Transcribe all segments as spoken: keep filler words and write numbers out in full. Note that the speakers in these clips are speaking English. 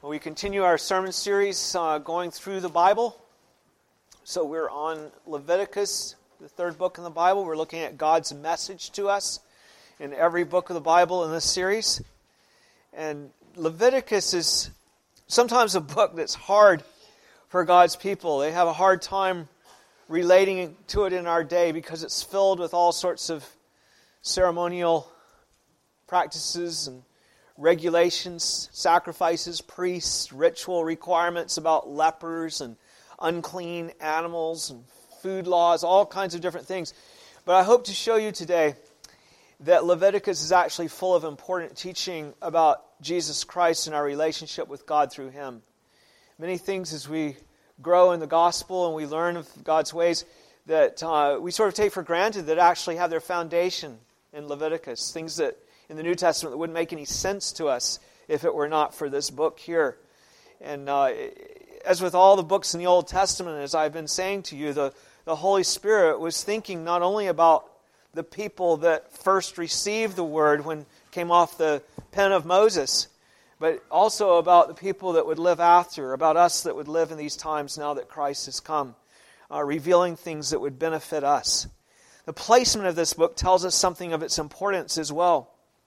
We continue our sermon series uh, going through the Bible. So we're on Leviticus, the third book in the Bible. We're looking at God's message to us in every book of the Bible in this series. And Leviticus is sometimes a book that's hard for God's people. They have a hard time relating to it in our day because it's filled with all sorts of ceremonial practices and regulations, sacrifices, priests, ritual requirements about lepers and unclean animals and food laws, all kinds of different things. But I hope to show you today that Leviticus is actually full of important teaching about Jesus Christ and our relationship with God through Him. Many things as we grow in the gospel and we learn of God's ways that uh, we sort of take for granted that actually have their foundation in Leviticus. Things that in the New Testament that wouldn't make any sense to us if it were not for this book here. And uh, as with all the books in the Old Testament, as I've been saying to you, the, the Holy Spirit was thinking not only about the people that first received the Word when it came off the pen of Moses, but also about the people that would live after, about us that would live in these times now that Christ has come, uh, revealing things that would benefit us. The placement of this book tells us something of its importance as well.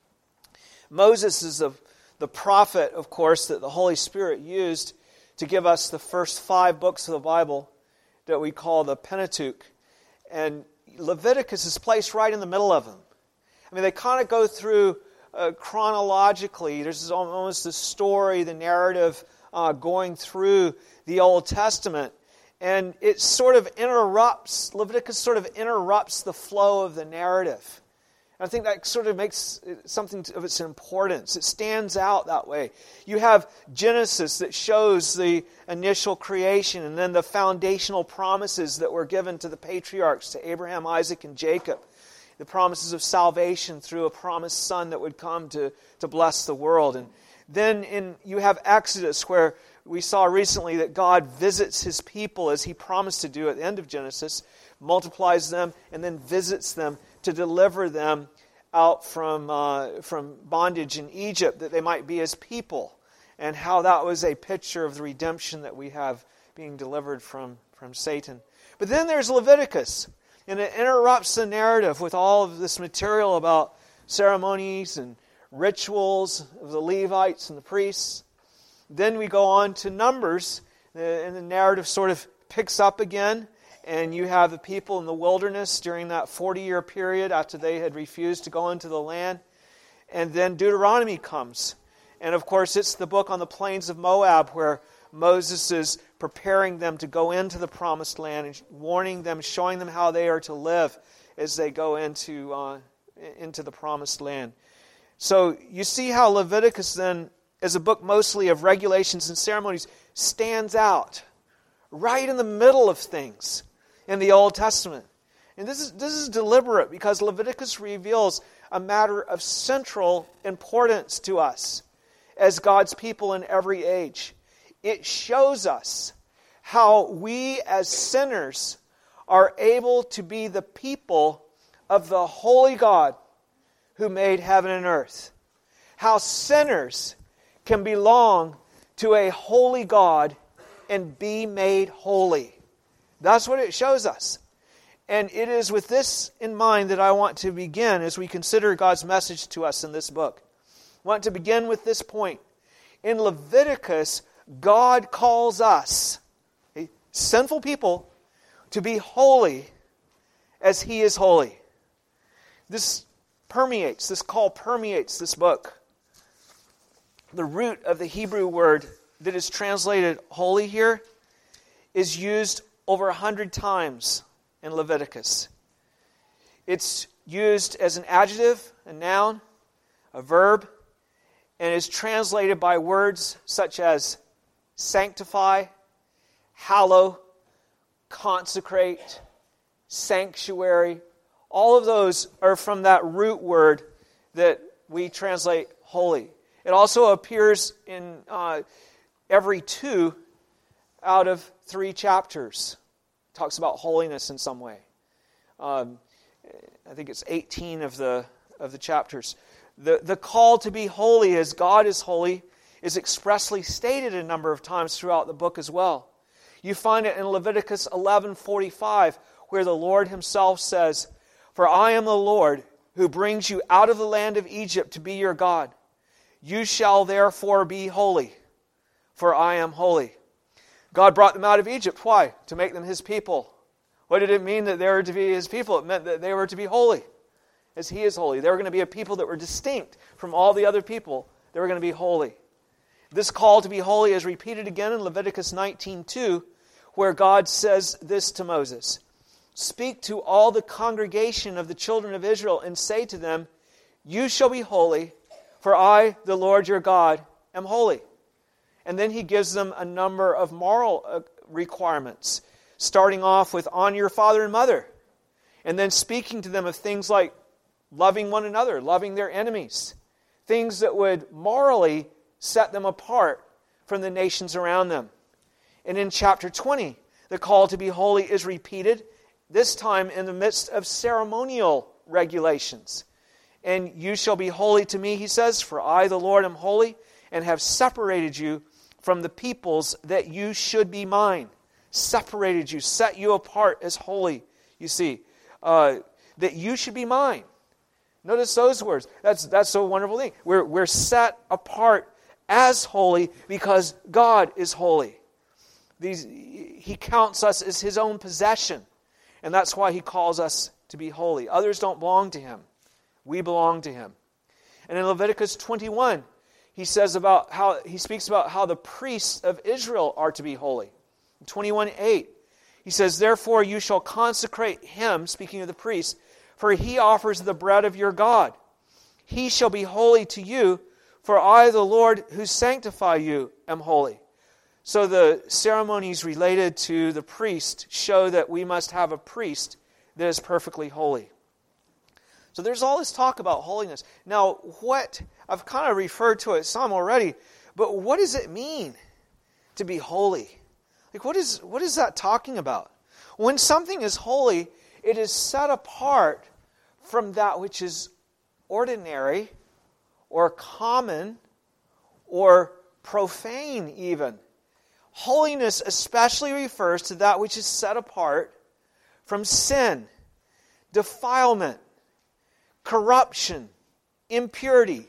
Moses is the, the prophet, of course, that the Holy Spirit used to give us the first five books of the Bible that we call the Pentateuch. And Leviticus is placed right in the middle of them. I mean, they kind of go through uh, chronologically. There's almost the story, the narrative uh, going through the Old Testament. And it sort of interrupts, Leviticus sort of interrupts the flow of the narrative. I think that sort of makes something of its importance. It stands out that way. You have Genesis that shows the initial creation and then the foundational promises that were given to the patriarchs, to Abraham, Isaac, and Jacob. The promises of salvation through a promised son that would come to, to bless the world. And then in you have Exodus, where we saw recently that God visits His people as He promised to do at the end of Genesis, multiplies them, and then visits them to deliver them out from uh, from bondage in Egypt, that they might be His people, and how that was a picture of the redemption that we have being delivered from, from Satan. But then there's Leviticus, and it interrupts the narrative with all of this material about ceremonies and rituals of the Levites and the priests. Then we go on to Numbers, and the narrative sort of picks up again. And you have the people in the wilderness during that forty-year period after they had refused to go into the land. And then Deuteronomy comes. And of course, it's the book on the plains of Moab where Moses is preparing them to go into the promised land and warning them, showing them how they are to live as they go into, uh, into the promised land. So you see how Leviticus then, as a book mostly of regulations and ceremonies, stands out right in the middle of things in the Old Testament. And this is this is deliberate because Leviticus reveals a matter of central importance to us as God's people in every age. It shows us how we as sinners are able to be the people of the holy God who made heaven and earth. How sinners can belong to a holy God and be made holy. That's what it shows us. And it is with this in mind that I want to begin as we consider God's message to us in this book. I want to begin with this point. In Leviticus, God calls us, okay, sinful people, to be holy as He is holy. This permeates, this call permeates this book. The root of the Hebrew word that is translated holy here is used over a hundred times in Leviticus. It's used as an adjective, a noun, a verb, and is translated by words such as sanctify, hallow, consecrate, sanctuary. All of those are from that root word that we translate holy. It also appears in uh, every two out of three chapters. It talks about holiness in some way. Um, I think it's eighteen of the of the chapters. The, the call to be holy as God is holy is expressly stated a number of times throughout the book as well. You find it in Leviticus eleven forty-five, where the Lord himself says, "For I am the Lord who brings you out of the land of Egypt to be your God. You shall therefore be holy, for I am holy." God brought them out of Egypt. Why? To make them his people. What did it mean that they were to be his people? It meant that they were to be holy, as he is holy. They were going to be a people that were distinct from all the other people. They were going to be holy. This call to be holy is repeated again in Leviticus nineteen two, where God says this to Moses, "Speak to all the congregation of the children of Israel and say to them, 'You shall be holy, for I, the Lord your God, am holy.'" And then he gives them a number of moral requirements, starting off with honor your father and mother, and then speaking to them of things like loving one another, loving their enemies, things that would morally set them apart from the nations around them. And in chapter twenty, the call to be holy is repeated, this time in the midst of ceremonial regulations. "And you shall be holy to me," he says, "for I, the Lord, am holy, and have separated you from the peoples that you should be mine." Separated you, set you apart as holy, you see. Uh, that you should be mine. Notice those words. That's that's a wonderful thing. We're, we're set apart as holy because God is holy. These, he counts us as his own possession. And that's why he calls us to be holy. Others don't belong to him. We belong to him. And in Leviticus twenty-one, he says about how he speaks about how the priests of Israel are to be holy. In twenty-one eight, he says, "Therefore you shall consecrate him," speaking of the priests, "for he offers the bread of your God. He shall be holy to you, for I, the Lord, who sanctify you, am holy." So the ceremonies related to the priest show that we must have a priest that is perfectly holy. So there's all this talk about holiness. Now, what, I've kind of referred to it some already, but what does it mean to be holy? Like, what is, what is that talking about? When something is holy, it is set apart from that which is ordinary or common or profane even. Holiness especially refers to that which is set apart from sin, defilement, corruption, impurity.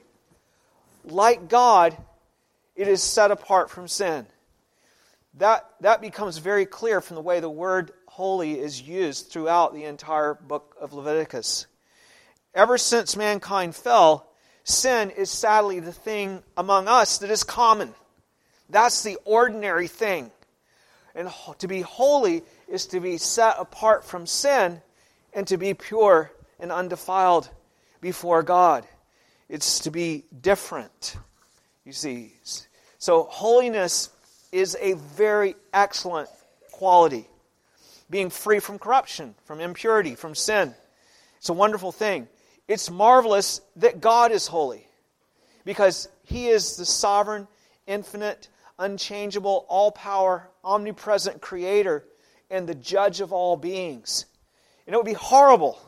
Like God, it is set apart from sin. That, that becomes very clear from the way the word holy is used throughout the entire book of Leviticus. Ever since mankind fell, sin is sadly the thing among us that is common. That's the ordinary thing. And to be holy is to be set apart from sin and to be pure and undefiled before God. It's to be different, you see. So holiness is a very excellent quality. Being free from corruption, from impurity, from sin. It's a wonderful thing. It's marvelous that God is holy, because He is the sovereign, infinite, unchangeable, all-power, omnipresent Creator and the judge of all beings. And it would be horrible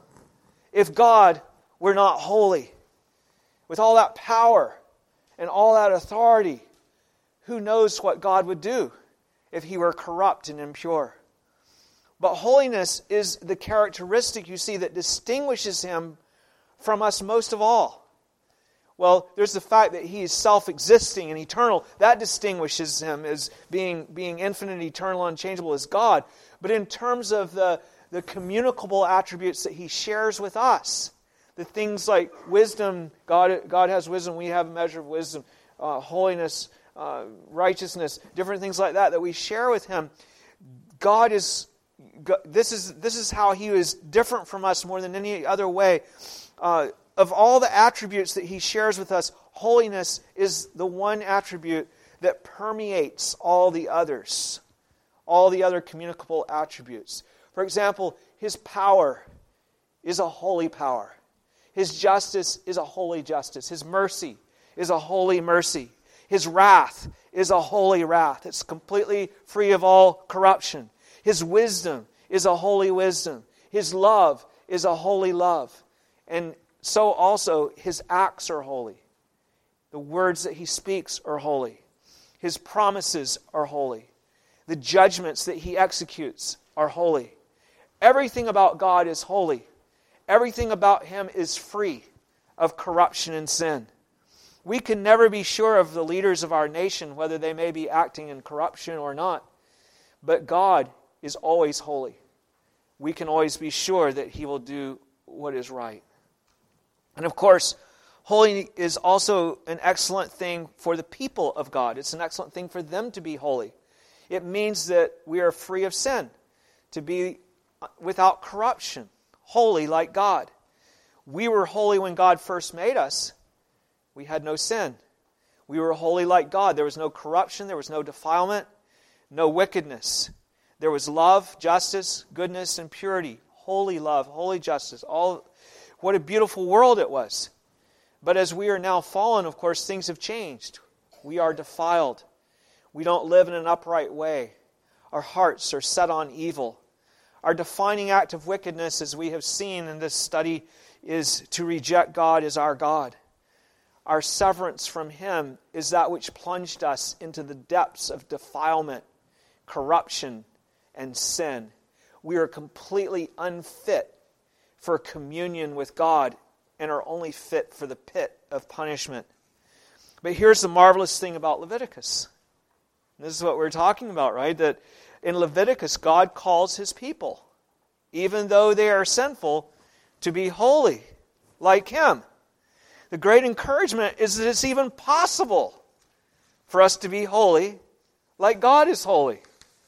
if God were not holy. With all that power and all that authority, who knows what God would do if He were corrupt and impure. But holiness is the characteristic, you see, that distinguishes Him from us most of all. Well, there's the fact that He is self-existing and eternal. That distinguishes Him as being, being infinite, eternal, unchangeable as God. But in terms of the, the communicable attributes that He shares with us, the things like wisdom, God, God has wisdom, we have a measure of wisdom, uh, holiness, uh, righteousness, different things like that that we share with Him. God is, this is, this is how He is different from us more than any other way. Uh, of all the attributes that He shares with us, holiness is the one attribute that permeates all the others, all the other communicable attributes. For example, His power is a holy power. His justice is a holy justice. His mercy is a holy mercy. His wrath is a holy wrath. It's completely free of all corruption. His wisdom is a holy wisdom. His love is a holy love. And so also His acts are holy. The words that He speaks are holy. His promises are holy. The judgments that He executes are holy. Everything about God is holy. Everything about Him is free of corruption and sin. We can never be sure of the leaders of our nation, whether they may be acting in corruption or not. But God is always holy. We can always be sure that He will do what is right. And of course, holy is also an excellent thing for the people of God. It's an excellent thing for them to be holy. It means that we are free of sin, to be without corruption, holy like God. We were holy when God first made us. We had no sin. We were holy like God. There was no corruption, there was no defilement, no wickedness. There was love, justice, goodness, and purity. Holy love, holy justice. All, what a beautiful world it was. But as we are now fallen, of course, things have changed. We are defiled. We don't live in an upright way. Our hearts are set on evil. Our defining act of wickedness, as we have seen in this study, is to reject God as our God. Our severance from Him is that which plunged us into the depths of defilement, corruption, and sin. We are completely unfit for communion with God and are only fit for the pit of punishment. But here's the marvelous thing about Leviticus. This is what we're talking about, right? That in Leviticus, God calls His people, even though they are sinful, to be holy like Him. The great encouragement is that it's even possible for us to be holy like God is holy.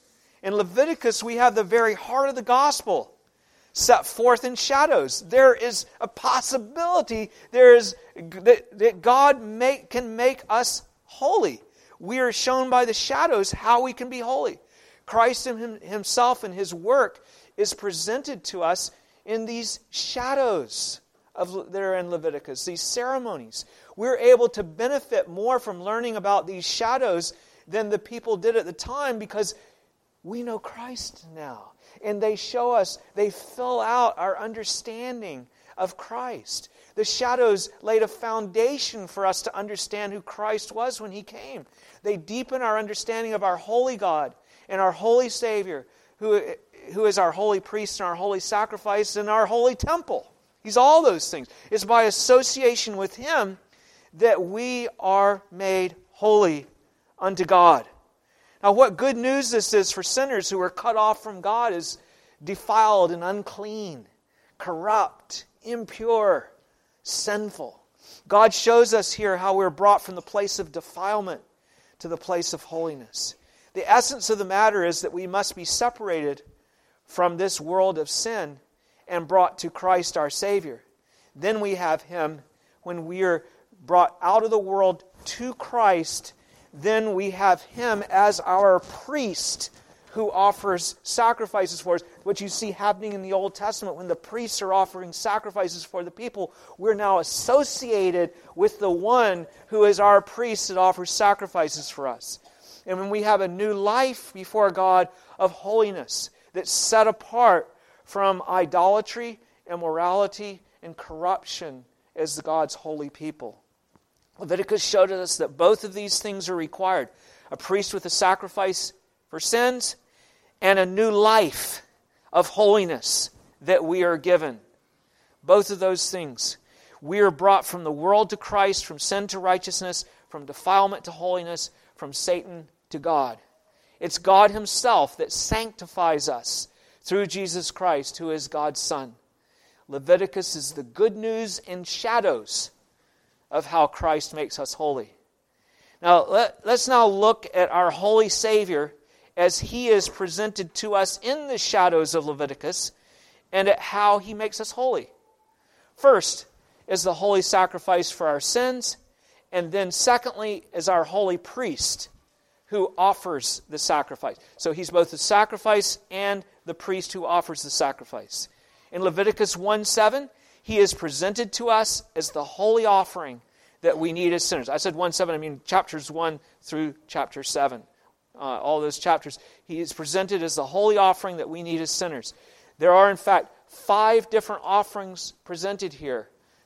In Leviticus, we have the very heart of the gospel set forth in shadows. There is a possibility there is that, that God make, can make us holy. We are shown by the shadows how we can be holy. Christ Himself and His work is presented to us in these shadows of, that are in Leviticus, these ceremonies. We're able to benefit more from learning about these shadows than the people did at the time because we know Christ now. And they show us, they fill out our understanding of Christ. The shadows laid a foundation for us to understand who Christ was when He came. They deepen our understanding of our holy God and our holy Savior, who, who is our holy priest and our holy sacrifice and our holy temple. He's all those things. It's by association with Him that we are made holy unto God. Now, what good news this is for sinners who are cut off from God as defiled and unclean, corrupt, impure, sinful. God shows us here how we're brought from the place of defilement to the place of holiness. The essence of the matter is that we must be separated from this world of sin and brought to Christ our Savior. Then we have Him. When we are brought out of the world to Christ, then we have Him as our priest who offers sacrifices for us. What you see happening in the Old Testament, when the priests are offering sacrifices for the people, we're now associated with the one who is our priest that offers sacrifices for us. And when we have a new life before God of holiness that's set apart from idolatry, immorality, and corruption as God's holy people. Leviticus showed us that both of these things are required. A priest with a sacrifice for sins and a new life of holiness that we are given. Both of those things. We are brought from the world to Christ, from sin to righteousness, from defilement to holiness, from Satan to God. It's God Himself that sanctifies us through Jesus Christ, who is God's Son. Leviticus is the good news in shadows of how Christ makes us holy. Now, let, let's now look at our holy Savior as He is presented to us in the shadows of Leviticus and at how He makes us holy. First is the holy sacrifice for our sins, and then secondly is our holy priest who offers the sacrifice. So He's both the sacrifice and the priest who offers the sacrifice. In Leviticus one seven, He is presented to us as the holy offering that we need as sinners. I said one seven, I mean chapters one through chapter seven. Uh, all those chapters. He is presented as the holy offering that we need as sinners. There are, in fact, five different offerings presented here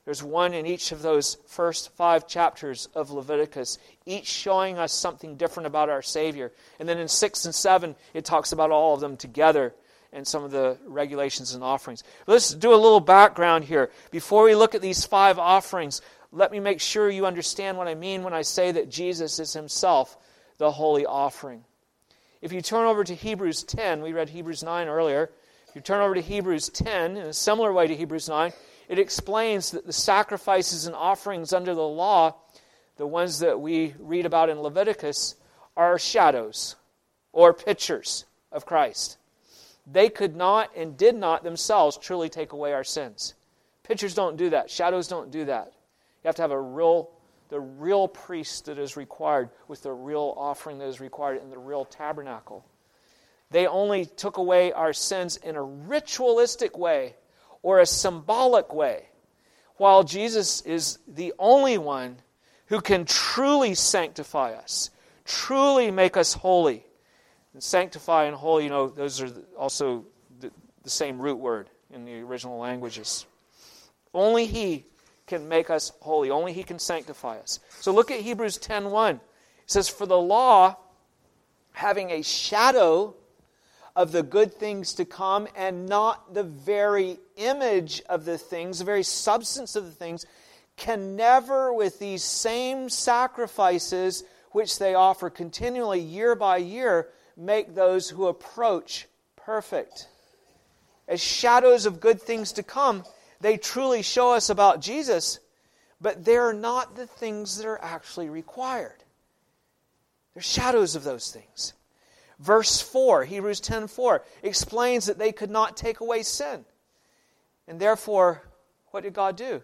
There's one in each of those first five chapters of Leviticus, each showing us something different about our Savior. And then in six and seven, it talks about all of them together and some of the regulations and offerings. Let's do a little background here. Before we look at these five offerings, let me make sure you understand what I mean when I say that Jesus is himself the holy offering. If you turn over to Hebrews ten, we read Hebrews nine earlier. If you turn over to Hebrews ten, in a similar way to Hebrews nine, it explains that the sacrifices and offerings under the law, the ones that we read about in Leviticus, are shadows or pictures of Christ. They could not and did not themselves truly take away our sins. Pictures don't do that. Shadows don't do that. You have to have a real, the real priest that is required with the real offering that is required in the real tabernacle. They only took away our sins in a ritualistic way or a symbolic way, while Jesus is the only one who can truly sanctify us, truly make us holy. And sanctify and holy, you know, those are also the, the same root word in the original languages. Only He can make us holy. Only He can sanctify us. So look at Hebrews ten one. It says, "For the law, having a shadow of the good things to come, and not the very image of the things, the very substance of the things, can never with these same sacrifices which they offer continually year by year, make those who approach perfect." As shadows of good things to come, they truly show us about Jesus, but they're not the things that are actually required. They're shadows of those things. Verse four, Hebrews ten four, explains that they could not take away sin. And therefore, what did God do?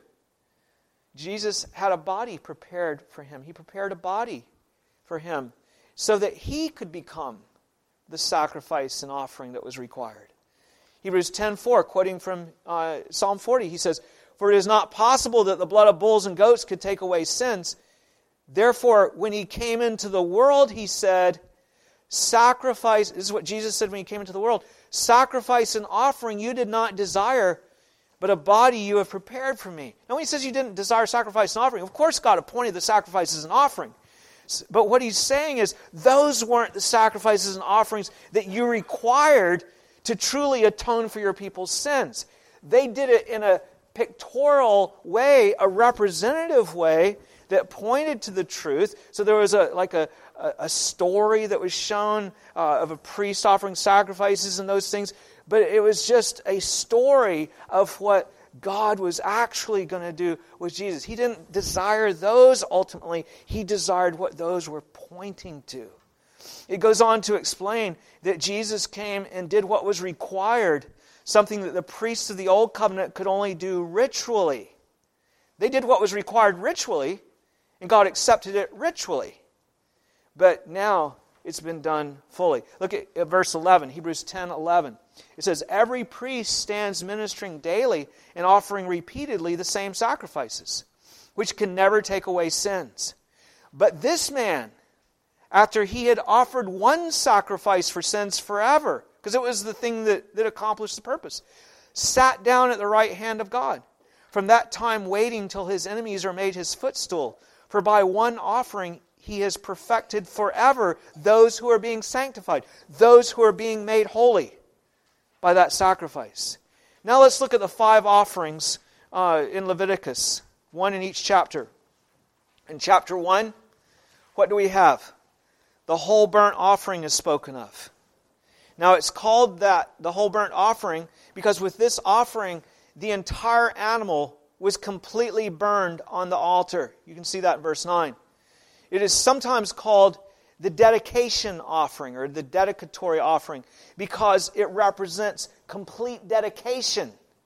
Jesus had a body prepared for Him. He prepared a body for Him so that He could become the sacrifice and offering that was required. Hebrews ten four, quoting from uh, Psalm forty, he says, "For it is not possible that the blood of bulls and goats could take away sins. Therefore, when He came into the world, He said, sacrifice," this is what Jesus said when He came into the world, "sacrifice and offering you did not desire, but a body you have prepared for me." Now when He says you didn't desire sacrifice and offering, of course God appointed the sacrifices and offering. But what He's saying is, those weren't the sacrifices and offerings that you required to truly atone for your people's sins. They did it in a pictorial way, a representative way that pointed to the truth. So there was a like a, a story that was shown uh, of a priest offering sacrifices and those things. But it was just a story of what God was actually going to do with Jesus. He didn't desire those ultimately. He desired what those were pointing to. It goes on to explain that Jesus came and did what was required, something that the priests of the Old Covenant could only do ritually. They did what was required ritually, and God accepted it ritually. But now it's been done fully. Look at, at verse eleven, Hebrews ten eleven. It says, "Every priest stands ministering daily and offering repeatedly the same sacrifices, which can never take away sins. But this man, after he had offered one sacrifice for sins forever," because it was the thing that, that accomplished the purpose, "sat down at the right hand of God, from that time waiting till his enemies are made his footstool. For by one offering He has perfected forever those who are being sanctified, those who are being made holy by that sacrifice." Now let's look at the five offerings uh, in Leviticus, one in each chapter. In chapter one, what do we have? The whole burnt offering is spoken of. Now it's called that, the whole burnt offering, because with this offering, the entire animal was completely burned on the altar. You can see that in verse nine. It is sometimes called the dedication offering or the dedicatory offering because it represents complete dedication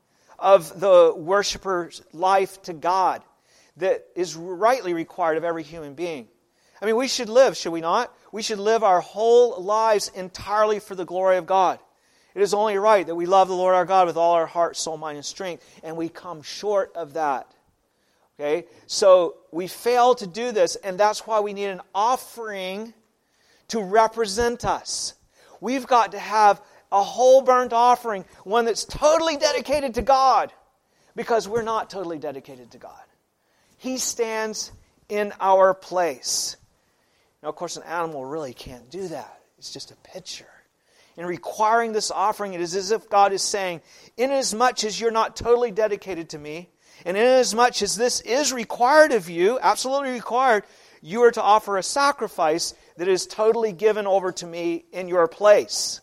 of the worshiper's life to God that is rightly required of every human being. I mean, we should live, should we not? We should live our whole lives entirely for the glory of God. It is only right that we love the Lord our God with all our heart, soul, mind, and strength, and we come short of that. Okay? So we fail to do this, and that's why we need an offering to represent us. We've got to have a whole burnt offering, one that's totally dedicated to God, because we're not totally dedicated to God. He stands in our place. Now, of course, an animal really can't do that. It's just a picture. In requiring this offering, it is as if God is saying, inasmuch as you're not totally dedicated to me, and inasmuch as this is required of you, absolutely required, you are to offer a sacrifice that is totally given over to me in your place.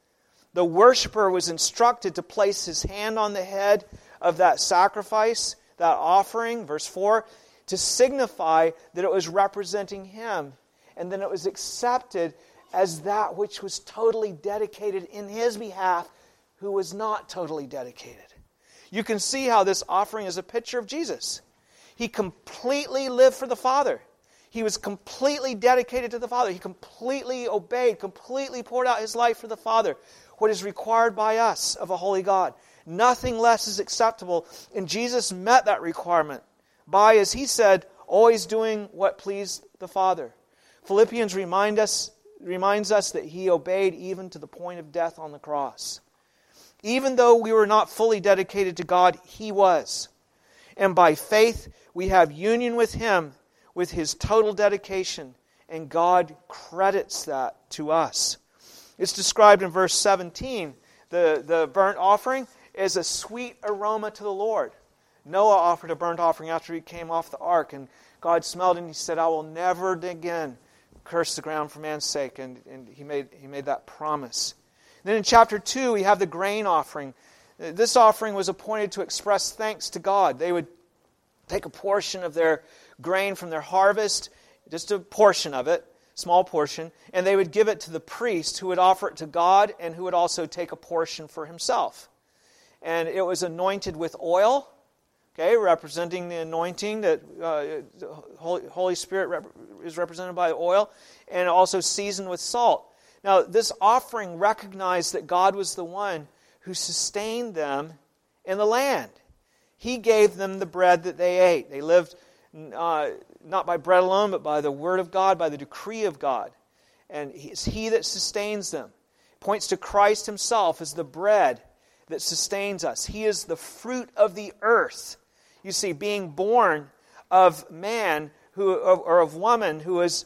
The worshiper was instructed to place his hand on the head of that sacrifice, that offering, verse four, to signify that it was representing him. And then it was accepted as that which was totally dedicated in his behalf, who was not totally dedicated. You can see how this offering is a picture of Jesus. He completely lived for the Father. He was completely dedicated to the Father. He completely obeyed, completely poured out his life for the Father. What is required by us of a holy God. Nothing less is acceptable. And Jesus met that requirement by, as he said, always doing what pleased the Father. Philippians remind us reminds us that he obeyed even to the point of death on the cross. Even though we were not fully dedicated to God, he was. And by faith, we have union with him with his total dedication, and God credits that to us. It's described in verse seventeen, the, the burnt offering is a sweet aroma to the Lord. Noah offered a burnt offering after he came off the ark, and God smelled it and he said, I will never again curse the ground for man's sake, and, and he made he made that promise. And then in chapter two, we have the grain offering. This offering was appointed to express thanks to God. They would take a portion of their grain from their harvest, just a portion of it, small portion, and they would give it to the priest who would offer it to God and who would also take a portion for himself. And it was anointed with oil, okay, representing the anointing that uh, the Holy, Holy Spirit rep- is represented by oil, and also seasoned with salt. Now, this offering recognized that God was the one who sustained them in the land. He gave them the bread that they ate. They lived uh, not by bread alone, but by the word of God, by the decree of God. And it's He that sustains them. It points to Christ Himself as the bread that sustains us. He is the fruit of the earth. You see, being born of man who, or of woman who is,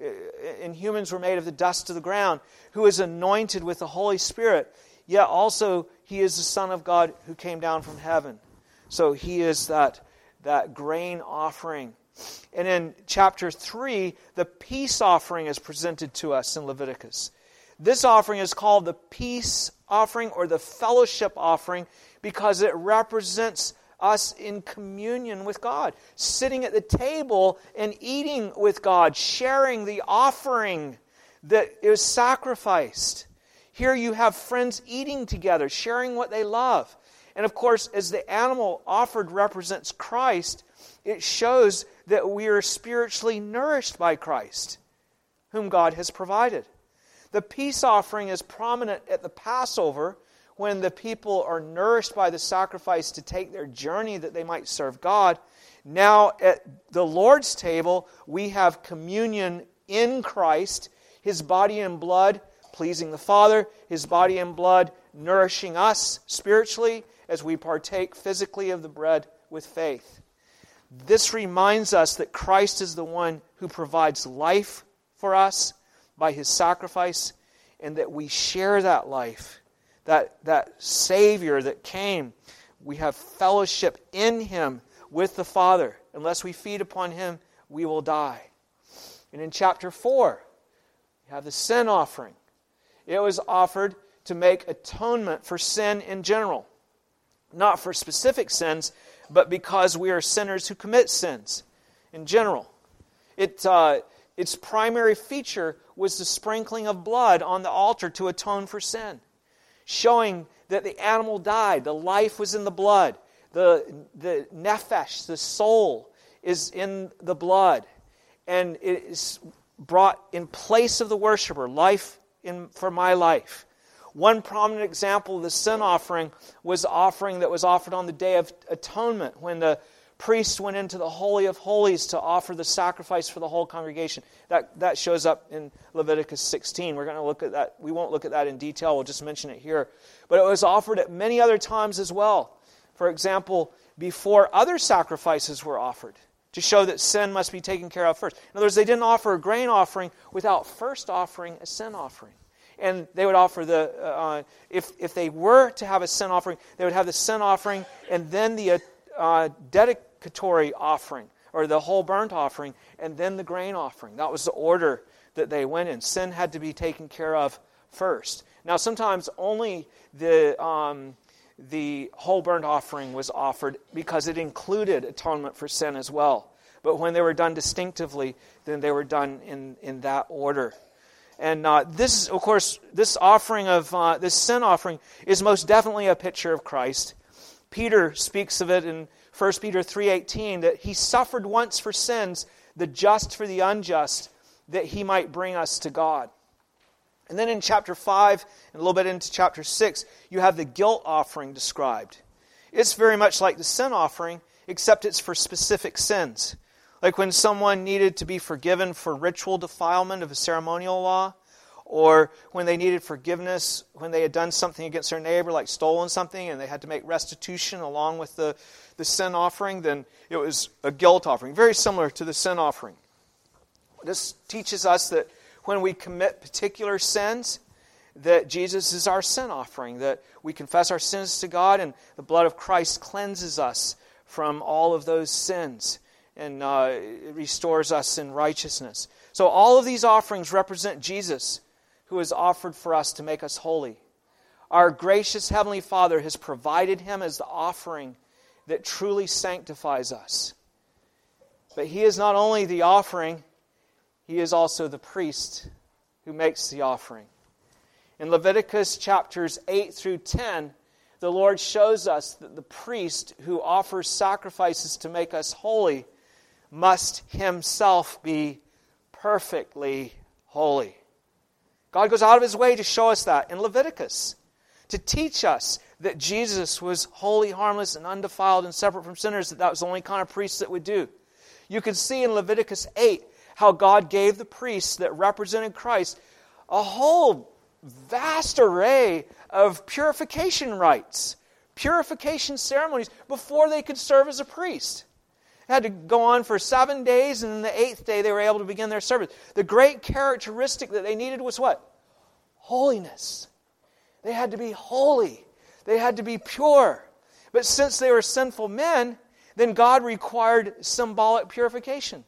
and humans were made of the dust of the ground, who is anointed with the Holy Spirit, yet also He is the Son of God who came down from heaven. So He is that, that grain offering. And in chapter three, the peace offering is presented to us in Leviticus. This offering is called the peace offering or the fellowship offering because it represents us in communion with God, sitting at the table and eating with God, sharing the offering that is sacrificed. Here you have friends eating together, sharing what they love. And of course, as the animal offered represents Christ, it shows that we are spiritually nourished by Christ, whom God has provided. The peace offering is prominent at the Passover, when the people are nourished by the sacrifice to take their journey that they might serve God. Now at the Lord's table, we have communion in Christ, His body and blood pleasing the Father, His body and blood nourishing us spiritually as we partake physically of the bread with faith. This reminds us that Christ is the one who provides life for us by His sacrifice, and that we share that life. That, that Savior that came, we have fellowship in Him with the Father. Unless we feed upon Him, we will die. And in chapter four, we have the sin offering. It was offered to make atonement for sin in general. Not for specific sins, but because we are sinners who commit sins in general. It, uh, its primary feature was the sprinkling of blood on the altar to atone for sin, showing that the animal died. The life was in the blood. The, the nephesh, the soul, is in the blood. And it is brought in place of the worshiper, life in, for my life. One prominent example of the sin offering was the offering that was offered on the Day of Atonement, when the priest went into the Holy of Holies to offer the sacrifice for the whole congregation. That, that shows up in Leviticus sixteen. We're going to look at that. We won't look at that in detail. We'll just mention it here. But it was offered at many other times as well. For example, before other sacrifices were offered, to show that sin must be taken care of first. In other words, they didn't offer a grain offering without first offering a sin offering. And they would offer the, uh, if, if they were to have a sin offering, they would have the sin offering and then the uh, dedicatory offering, or the whole burnt offering, and then the grain offering. That was the order that they went in. Sin had to be taken care of first. Now, sometimes only the um, the whole burnt offering was offered because it included atonement for sin as well. But when they were done distinctively, then they were done in, in that order. And uh, this, of course, this offering of uh, this sin offering is most definitely a picture of Christ. Peter speaks of it in First Peter three eighteen, that he suffered once for sins, the just for the unjust, that he might bring us to God. And then in chapter five, and a little bit into chapter six, you have the guilt offering described. It's very much like the sin offering, except it's for specific sins. Like when someone needed to be forgiven for ritual defilement of a ceremonial law, or when they needed forgiveness when they had done something against their neighbor, like stolen something, and they had to make restitution along with the, the sin offering, then it was a guilt offering, very similar to the sin offering. This teaches us that when we commit particular sins, that Jesus is our sin offering, that we confess our sins to God, and the blood of Christ cleanses us from all of those sins and uh, it restores us in righteousness. So all of these offerings represent Jesus, who is offered for us to make us holy. Our gracious Heavenly Father has provided Him as the offering that truly sanctifies us. But He is not only the offering, He is also the priest who makes the offering. In Leviticus chapters eight through ten, the Lord shows us that the priest who offers sacrifices to make us holy must himself be perfectly holy. God goes out of His way to show us that in Leviticus, to teach us that Jesus was holy, harmless, and undefiled and separate from sinners, that that was the only kind of priest that would do. You can see in Leviticus eight how God gave the priests that represented Christ a whole vast array of purification rites, purification ceremonies before they could serve as a priest. It had to go on for seven days, and then the eighth day they were able to begin their service. The great characteristic that they needed was what? Holiness. They had to be holy. They had to be pure. But since they were sinful men, then God required symbolic purification.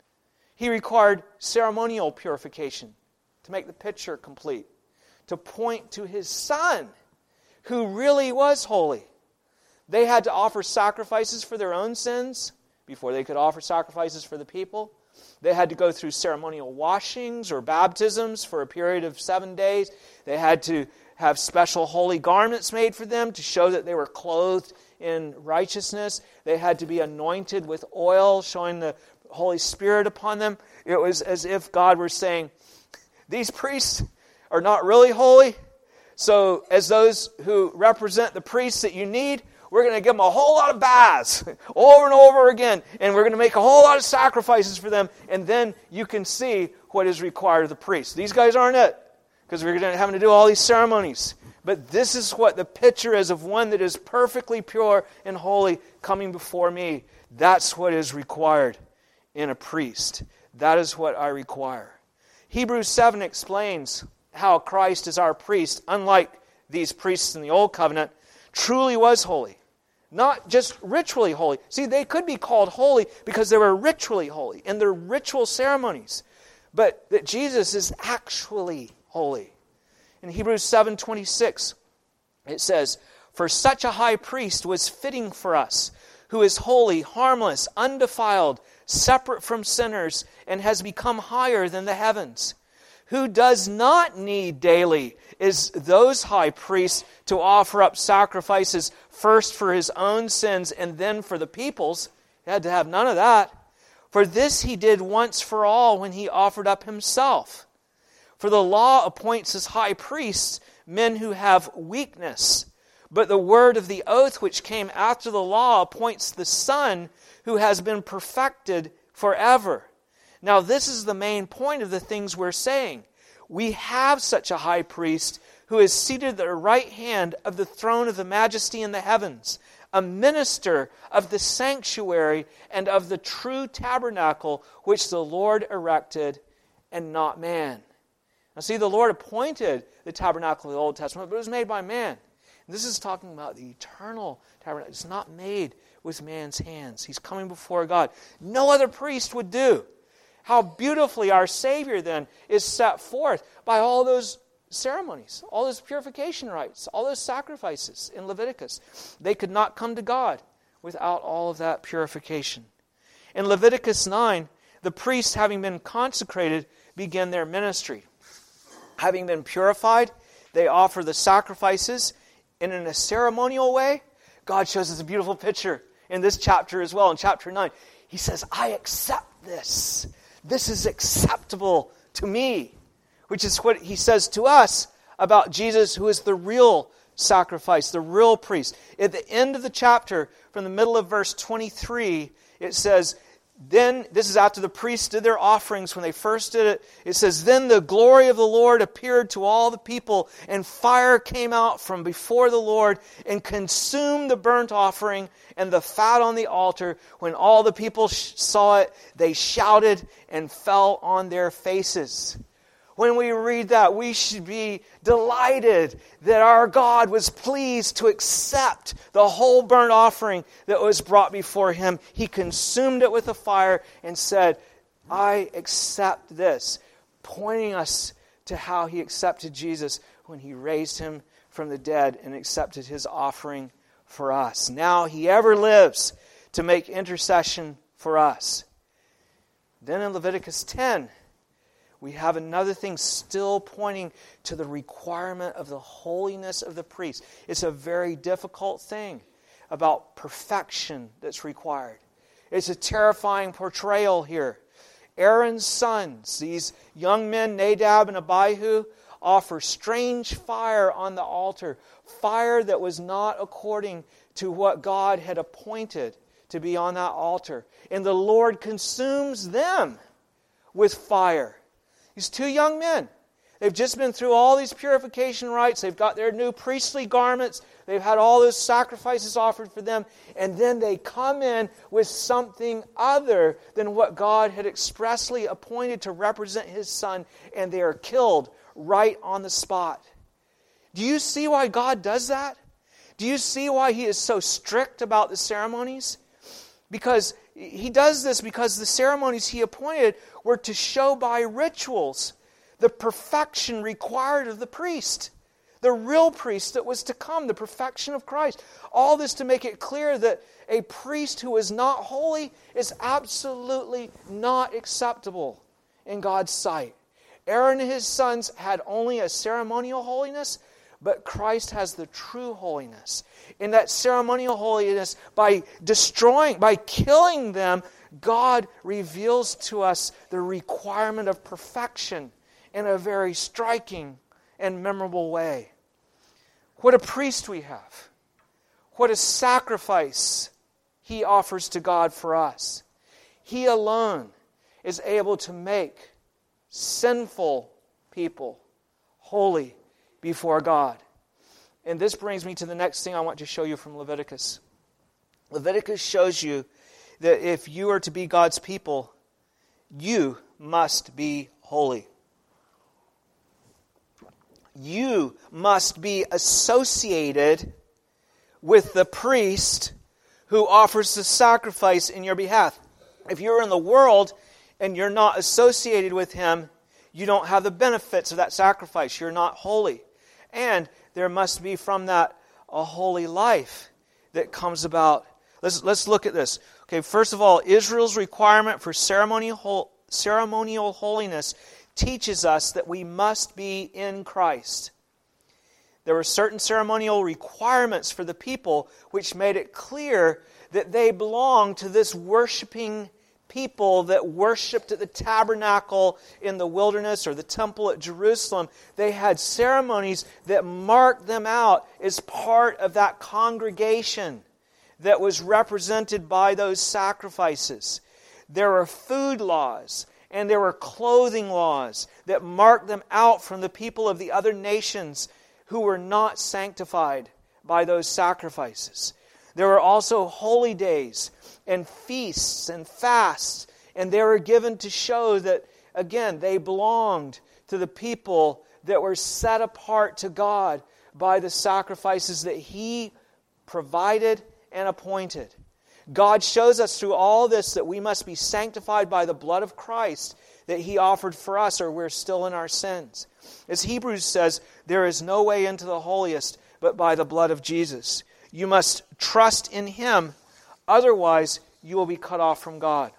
He required ceremonial purification to make the picture complete, to point to His Son, who really was holy. They had to offer sacrifices for their own sins before they could offer sacrifices for the people. They had to go through ceremonial washings or baptisms for a period of seven days. They had to have special holy garments made for them to show that they were clothed in righteousness. They had to be anointed with oil, showing the Holy Spirit upon them. It was as if God were saying, these priests are not really holy, so as those who represent the priests that you need, we're going to give them a whole lot of baths over and over again, and we're going to make a whole lot of sacrifices for them, and then you can see what is required of the priests. These guys aren't it, because we're going to having to do all these ceremonies. But this is what the picture is of one that is perfectly pure and holy coming before me. That's what is required in a priest. That is what I require. Hebrews seven explains how Christ is our priest, unlike these priests in the Old Covenant, truly was holy. Not just ritually holy. See, they could be called holy because they were ritually holy in their ritual ceremonies. But that Jesus is actually holy. In Hebrews seven twenty-six, it says, "For such a high priest was fitting for us, who is holy, harmless, undefiled, separate from sinners, and has become higher than the heavens, who does not need daily is those high priests to offer up sacrifices first for His own sins and then for the people's." He had to have none of that. "For this He did once for all when He offered up Himself. For the law appoints as high priests men who have weakness. But the word of the oath which came after the law appoints the Son who has been perfected forever." Now this is the main point of the things we're saying. We have such a high priest who is seated at the right hand of the throne of the majesty in the heavens, a minister of the sanctuary and of the true tabernacle which the Lord erected and not man. Now see, the Lord appointed the tabernacle of the Old Testament, but it was made by man. And this is talking about the eternal tabernacle. It's not made with man's hands. He's coming before God. No other priest would do. How beautifully our Savior then is set forth by all those ceremonies, all those purification rites, all those sacrifices in Leviticus. They could not come to God without all of that purification. In Leviticus nine, the priests, having been consecrated, begin their ministry. Having been purified, they offer the sacrifices, and in a ceremonial way, God shows us a beautiful picture in this chapter as well. In chapter nine, He says, I accept this. This is acceptable to me. Which is what He says to us about Jesus, who is the real sacrifice, the real priest. At the end of the chapter, from the middle of verse twenty-three, it says, then, this is after the priests did their offerings when they first did it. It says, then the glory of the Lord appeared to all the people, and fire came out from before the Lord and consumed the burnt offering and the fat on the altar. When all the people sh- saw it, they shouted and fell on their faces. When we read that, we should be delighted that our God was pleased to accept the whole burnt offering that was brought before Him. He consumed it with a fire and said, I accept this, pointing us to how He accepted Jesus when He raised Him from the dead and accepted His offering for us. Now He ever lives to make intercession for us. Then in Leviticus ten, we have another thing still pointing to the requirement of the holiness of the priest. It's a very difficult thing about perfection that's required. It's a terrifying portrayal here. Aaron's sons, these young men, Nadab and Abihu, offer strange fire on the altar. Fire that was not according to what God had appointed to be on that altar. And the Lord consumes them with fire. These two young men, they've just been through all these purification rites. They've got their new priestly garments. They've had all those sacrifices offered for them. And then they come in with something other than what God had expressly appointed to represent His Son. And they are killed right on the spot. Do you see why God does that? Do you see why He is so strict about the ceremonies? Because He does this because the ceremonies He appointed were to show by rituals the perfection required of the priest. The real priest that was to come, the perfection of Christ. All this to make it clear that a priest who is not holy is absolutely not acceptable in God's sight. Aaron and his sons had only a ceremonial holiness, but Christ has the true holiness. In that ceremonial holiness, by destroying, by killing them, God reveals to us the requirement of perfection in a very striking and memorable way. What a priest we have. What a sacrifice He offers to God for us. He alone is able to make sinful people holy before God. And this brings me to the next thing I want to show you from Leviticus. Leviticus shows you that if you are to be God's people, you must be holy. You must be associated with the priest who offers the sacrifice in your behalf. If you're in the world and you're not associated with him, you don't have the benefits of that sacrifice. You're not holy. And there must be from that a holy life that comes about. Let's, let's look at this. Okay, first of all, Israel's requirement for ceremonial, ceremonial holiness teaches us that we must be in Christ. There were certain ceremonial requirements for the people which made it clear that they belonged to this worshiping people that worshipped at the tabernacle in the wilderness or the temple at Jerusalem. They had ceremonies that marked them out as part of that congregation that was represented by those sacrifices. There were food laws and there were clothing laws that marked them out from the people of the other nations who were not sanctified by those sacrifices. There were also holy days and feasts and fasts, and they were given to show that, again, they belonged to the people that were set apart to God by the sacrifices that He provided and appointed. God shows us through all this that we must be sanctified by the blood of Christ that He offered for us, or we're still in our sins. As Hebrews says, there is no way into the holiest but by the blood of Jesus. You must trust in Him, otherwise you will be cut off from God.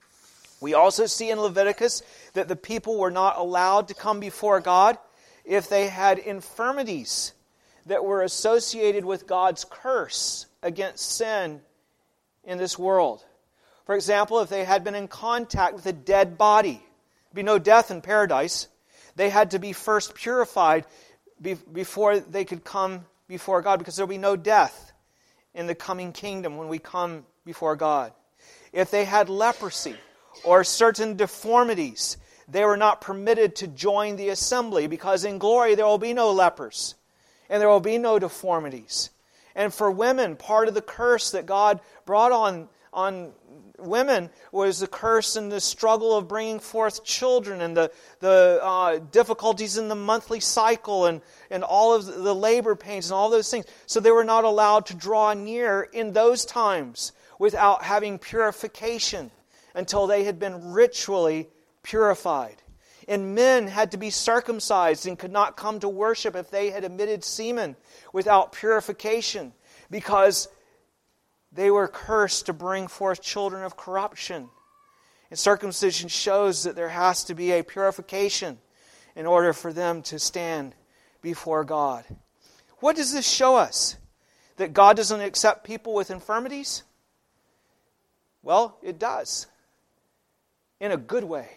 We also see in Leviticus that the people were not allowed to come before God if they had infirmities that were associated with God's curse against sin in this world. For example, if they had been in contact with a dead body, there'd be no death in paradise. They had to be first purified be- before they could come before God, because there'll be no death in the coming kingdom when we come before God. If they had leprosy or certain deformities, they were not permitted to join the assembly, because in glory there will be no lepers and there will be no deformities. And for women, part of the curse that God brought on, on women was the curse and the struggle of bringing forth children, and the, the uh, difficulties in the monthly cycle, and, and all of the labor pains and all those things. So they were not allowed to draw near in those times without having purification until they had been ritually purified. And men had to be circumcised and could not come to worship if they had emitted semen without purification, because they were cursed to bring forth children of corruption. And circumcision shows that there has to be a purification in order for them to stand before God. What does this show us? That God doesn't accept people with infirmities? Well, it does. In a good way.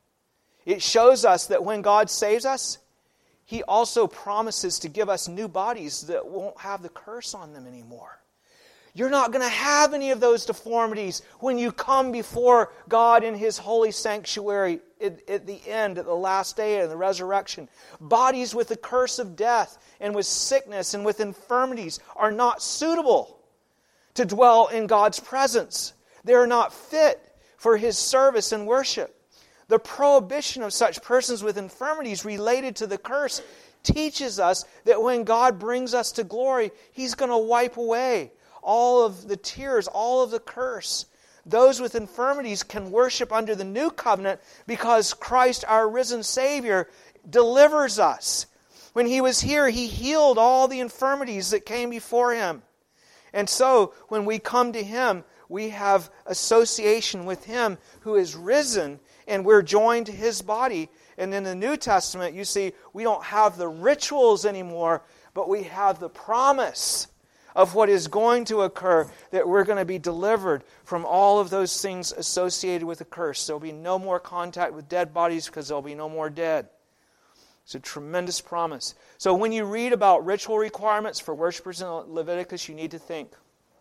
It shows us that when God saves us, He also promises to give us new bodies that won't have the curse on them anymore. You're not going to have any of those deformities when you come before God in His holy sanctuary at, at the end, at the last day of the resurrection. Bodies with the curse of death and with sickness and with infirmities are not suitable to dwell in God's presence. They are not fit for His service and worship. The prohibition of such persons with infirmities related to the curse teaches us that when God brings us to glory, He's going to wipe away all of the tears, all of the curse. Those with infirmities can worship under the new covenant because Christ, our risen Savior, delivers us. When He was here, He healed all the infirmities that came before Him. And so, when we come to Him, we have association with Him who is risen, and we're joined to His body. And in the New Testament, you see, we don't have the rituals anymore, but we have the promise of what is going to occur, that we're going to be delivered from all of those things associated with the curse. There will be no more contact with dead bodies because there will be no more dead. It's a tremendous promise. So when you read about ritual requirements for worshipers in Leviticus, you need to think,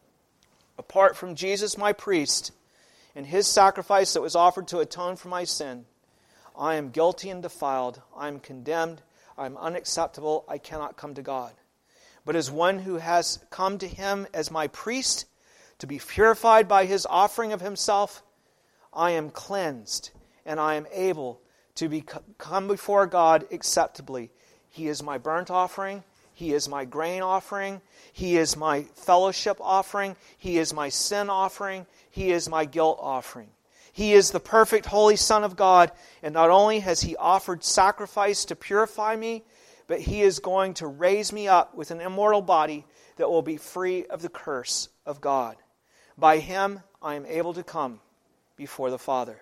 apart from Jesus, my priest, and His sacrifice that was offered to atone for my sin, I am guilty and defiled. I am condemned. I am unacceptable. I cannot come to God. But as one who has come to Him as my priest, to be purified by His offering of Himself, I am cleansed, and I am able to be, come before God acceptably. He is my burnt offering. He is my grain offering. He is my fellowship offering. He is my sin offering. He is my guilt offering. He is the perfect holy Son of God, and not only has He offered sacrifice to purify me, but He is going to raise me up with an immortal body that will be free of the curse of God. By Him, I am able to come before the Father.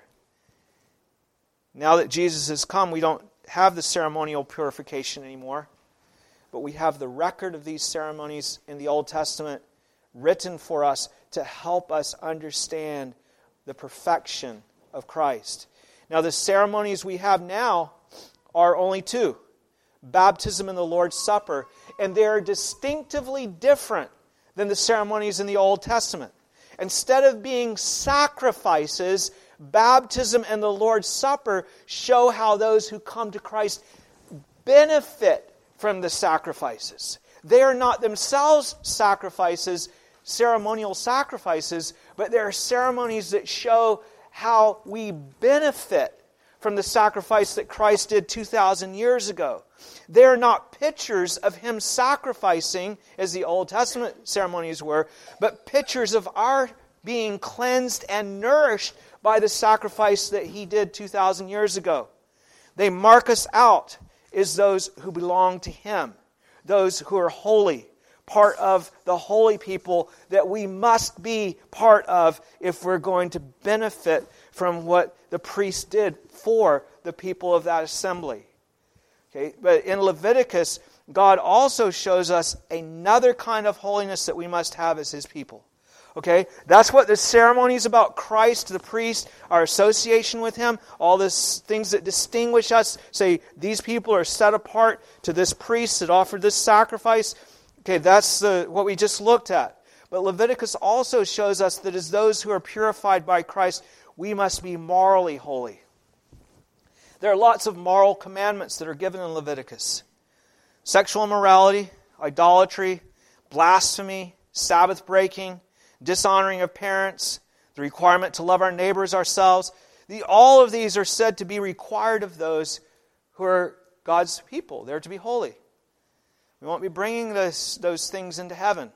Now that Jesus has come, we don't have the ceremonial purification anymore, but we have the record of these ceremonies in the Old Testament written for us to help us understand the perfection of Christ. Now, the ceremonies we have now are only two: baptism and the Lord's Supper, and they are distinctively different than the ceremonies in the Old Testament. Instead of being sacrifices, baptism and the Lord's Supper show how those who come to Christ benefit from the sacrifices. They are not themselves sacrifices ceremonial sacrifices, but they're ceremonies that show how we benefit from the sacrifice that Christ did two thousand years ago. They're not pictures of Him sacrificing, as the Old Testament ceremonies were, but pictures of our being cleansed and nourished by the sacrifice that He did two thousand years ago. They mark us out as those who belong to Him, those who are holy, part of the holy people that we must be part of if we're going to benefit from what the priest did for the people of that assembly. Okay, but in Leviticus, God also shows us another kind of holiness that we must have as His people. Okay, that's what the ceremonies about Christ, the priest, our association with Him, all these things that distinguish us, say these people are set apart to this priest that offered this sacrifice. Okay, that's the, what we just looked at. But Leviticus also shows us that as those who are purified by Christ, we must be morally holy. There are lots of moral commandments that are given in Leviticus. Sexual immorality, idolatry, blasphemy, Sabbath breaking, dishonoring of parents, the requirement to love our neighbors ourselves. The, all of these are said to be required of those who are God's people. They're to be holy. We won't be bringing this, those things into heaven.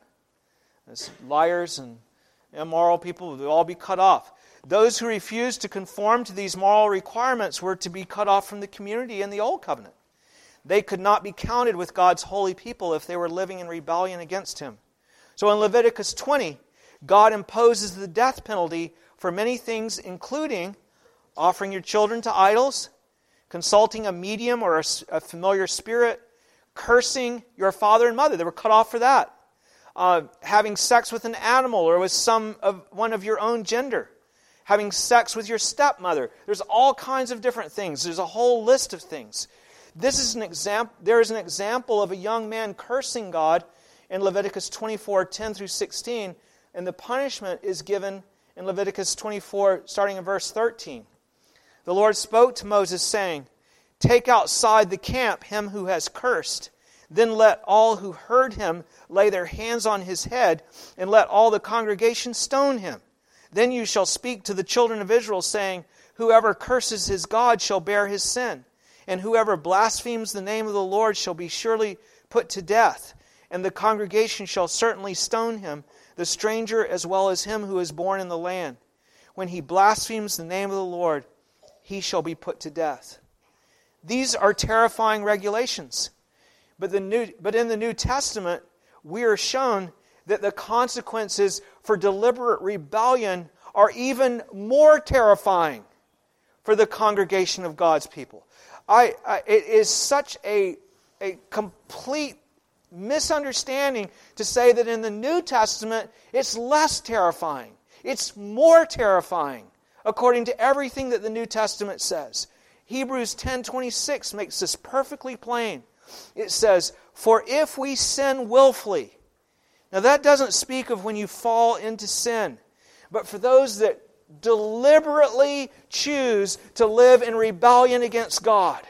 As liars and immoral people will all be cut off. Those who refused to conform to these moral requirements were to be cut off from the community in the Old Covenant. They could not be counted with God's holy people if they were living in rebellion against Him. So in Leviticus twenty, God imposes the death penalty for many things, including offering your children to idols, consulting a medium or a, a familiar spirit, cursing your father and mother. They were cut off for that. Uh, having sex with an animal or with some of one of your own gender. Having sex with your stepmother. There's all kinds of different things. There's a whole list of things. This is an example. There is an example of a young man cursing God in Leviticus twenty-four, ten through sixteen, and the punishment is given in Leviticus twenty-four, starting in verse thirteen. The Lord spoke to Moses, saying, "Take outside the camp him who has cursed. Then let all who heard him lay their hands on his head, and let all the congregation stone him. Then you shall speak to the children of Israel, saying, Whoever curses his God shall bear his sin, and whoever blasphemes the name of the Lord shall be surely put to death, and the congregation shall certainly stone him, the stranger as well as him who is born in the land. When he blasphemes the name of the Lord, he shall be put to death." These are terrifying regulations. But, the new, but in the New Testament, we are shown that the consequences for deliberate rebellion are even more terrifying for the congregation of God's people. I, I, it is such a, a complete misunderstanding to say that in the New Testament it's less terrifying. It's more terrifying according to everything that the New Testament says. Hebrews ten twenty-six makes this perfectly plain. It says, "For if we sin willfully..." Now that doesn't speak of when you fall into sin, but for those that deliberately choose to live in rebellion against God.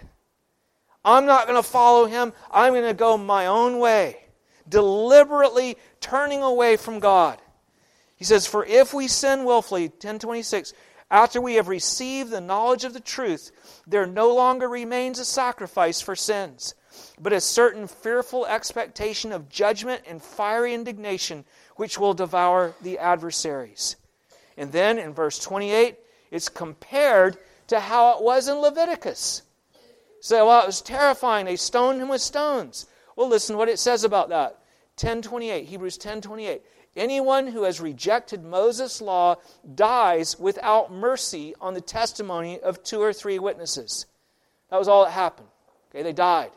I'm not going to follow Him. I'm going to go my own way. Deliberately turning away from God. He says, "For if we sin willfully," ten twenty-six, "after we have received the knowledge of the truth, there no longer remains a sacrifice for sins, but a certain fearful expectation of judgment and fiery indignation, which will devour the adversaries." And then in verse twenty-eight, it's compared to how it was in Leviticus. Say, well, it was terrifying. They stoned him with stones. Well, listen what it says about that. ten twenty-eight, Hebrews ten twenty-eight. "Anyone who has rejected Moses' law dies without mercy on the testimony of two or three witnesses." That was all that happened. Okay, they died.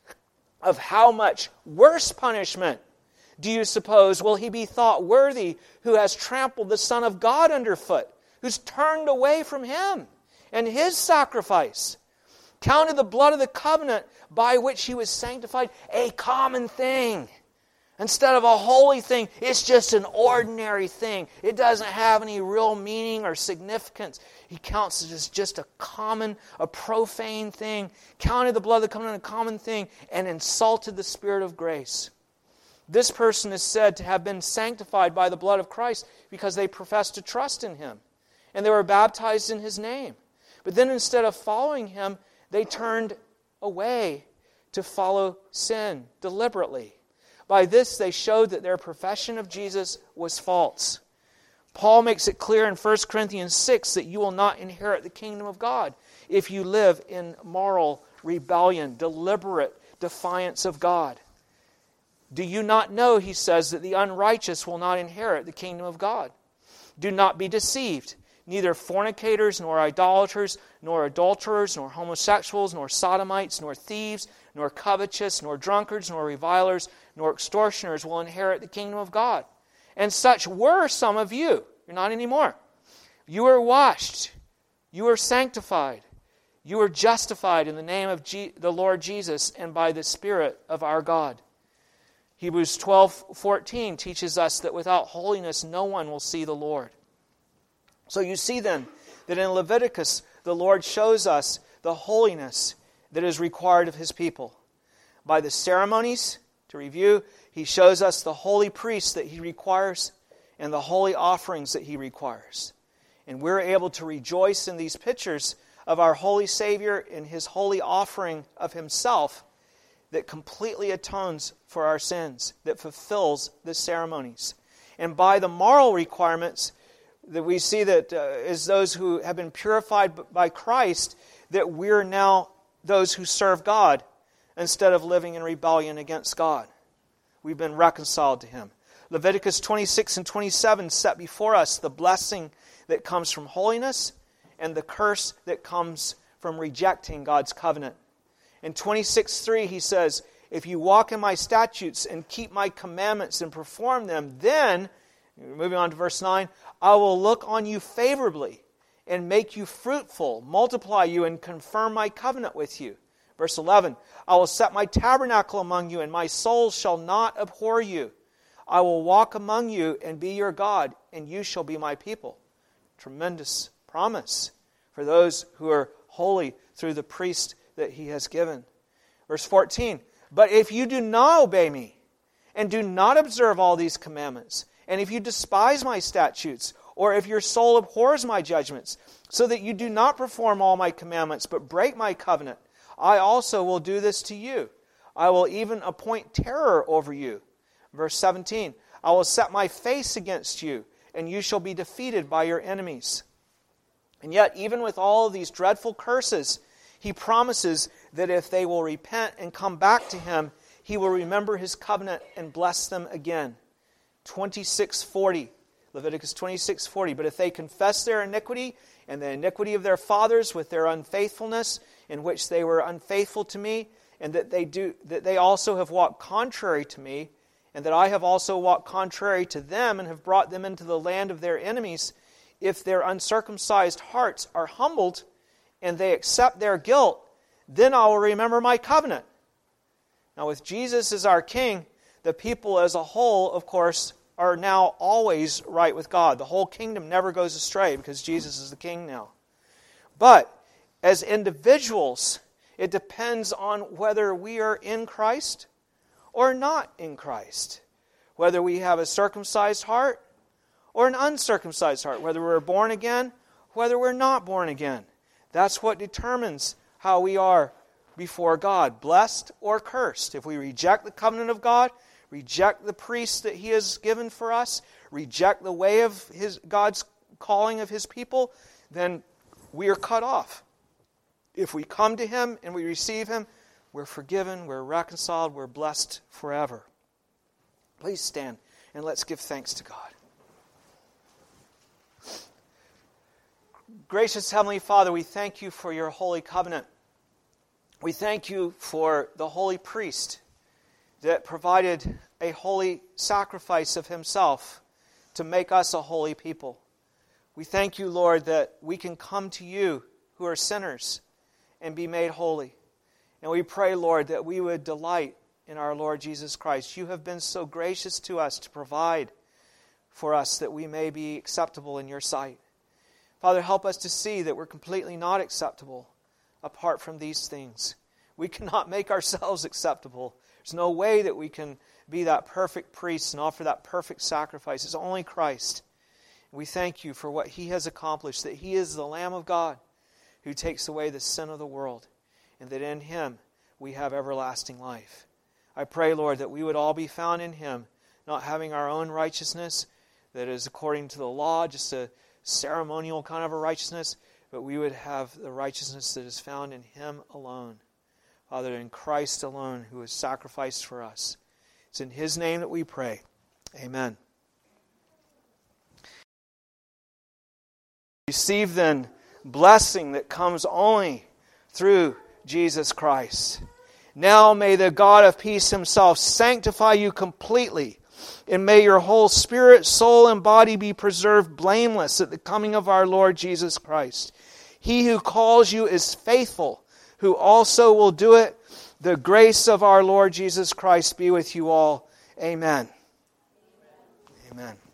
Of how much worse punishment do you suppose will he be thought worthy who has trampled the Son of God underfoot, who's turned away from Him and His sacrifice, counted the blood of the covenant by which he was sanctified a common thing instead of a holy thing? It's just an ordinary thing. It doesn't have any real meaning or significance. He counts it as just a common, a profane thing, counted the blood of the covenant a common thing, and insulted the Spirit of grace. This person is said to have been sanctified by the blood of Christ because they professed to trust in Him, and they were baptized in His name. But then instead of following Him, they turned away to follow sin deliberately. By this, they showed that their profession of Jesus was false. Paul makes it clear in First Corinthians six that you will not inherit the kingdom of God if you live in moral rebellion, deliberate defiance of God. Do you not know, he says, that the unrighteous will not inherit the kingdom of God? Do not be deceived. Neither fornicators, nor idolaters, nor adulterers, nor homosexuals, nor sodomites, nor thieves, nor covetous, nor drunkards, nor revilers, nor extortioners will inherit the kingdom of God. And such were some of you. You're not anymore. You were washed. You were sanctified. You were justified in the name of G- the Lord Jesus and by the Spirit of our God. Hebrews twelve fourteen teaches us that without holiness no one will see the Lord. So you see then that in Leviticus the Lord shows us the holiness that is required of His people. By the ceremonies, to review, He shows us the holy priests that He requires and the holy offerings that He requires. And we're able to rejoice in these pictures of our holy Savior in His holy offering of Himself that completely atones for our sins, that fulfills the ceremonies. And by the moral requirements, that we see that uh, as those who have been purified by Christ, that we're now those who serve God instead of living in rebellion against God. We've been reconciled to Him. Leviticus twenty-six and twenty-seven set before us the blessing that comes from holiness and the curse that comes from rejecting God's covenant. In twenty-six three he says, if you walk in my statutes and keep my commandments and perform them, then, moving on to verse nine, I will look on you favorably and make you fruitful, multiply you, and confirm my covenant with you. Verse eleven, I will set my tabernacle among you, and my soul shall not abhor you. I will walk among you and be your God, and you shall be my people. Tremendous promise for those who are holy through the priest that He has given. Verse fourteen, but if you do not obey me, and do not observe all these commandments, and if you despise my statutes, or if your soul abhors my judgments, so that you do not perform all my commandments, but break my covenant, I also will do this to you. I will even appoint terror over you. Verse seventeen, I will set my face against you, and you shall be defeated by your enemies. And yet, even with all of these dreadful curses, He promises that if they will repent and come back to Him, He will remember His covenant and bless them again. twenty-six forty, Leviticus twenty-six forty, but if they confess their iniquity and the iniquity of their fathers with their unfaithfulness, in which they were unfaithful to me, and that they do that they also have walked contrary to me, and that I have also walked contrary to them, and have brought them into the land of their enemies, if their uncircumcised hearts are humbled, and they accept their guilt, then I will remember my covenant. Now with Jesus as our King, the people as a whole, of course, are now always right with God. The whole kingdom never goes astray because Jesus is the King now. But as individuals, it depends on whether we are in Christ or not in Christ. Whether we have a circumcised heart or an uncircumcised heart. Whether we're born again, whether we're not born again. That's what determines how we are before God, blessed or cursed. If we reject the covenant of God, reject the priest that He has given for us, reject the way of His God's calling of His people, then we are cut off. If we come to Him and we receive Him, we're forgiven, we're reconciled, we're blessed forever. Please stand and let's give thanks to God. Gracious Heavenly Father, we thank You for Your holy covenant. We thank You for the holy priest that provided a holy sacrifice of Himself to make us a holy people. We thank You, Lord, that we can come to You who are sinners and be made holy. And we pray, Lord, that we would delight in our Lord Jesus Christ. You have been so gracious to us to provide for us that we may be acceptable in Your sight. Father, help us to see that we're completely not acceptable apart from these things. We cannot make ourselves acceptable There's no way that we can be that perfect priest and offer that perfect sacrifice. It's only Christ. We thank you for what He has accomplished, that He is the Lamb of God who takes away the sin of the world, and that in Him we have everlasting life. I pray, Lord, that we would all be found in Him, not having our own righteousness that is according to the law, just a ceremonial kind of a righteousness, but we would have the righteousness that is found in Him alone. Father, in Christ alone, who has sacrificed for us. It's in His name that we pray. Amen. Receive then blessing that comes only through Jesus Christ. Now may the God of peace Himself sanctify you completely, and may your whole spirit, soul, and body be preserved blameless at the coming of our Lord Jesus Christ. He who calls you is faithful, who also will do it. The grace of our Lord Jesus Christ be with you all. Amen. Amen.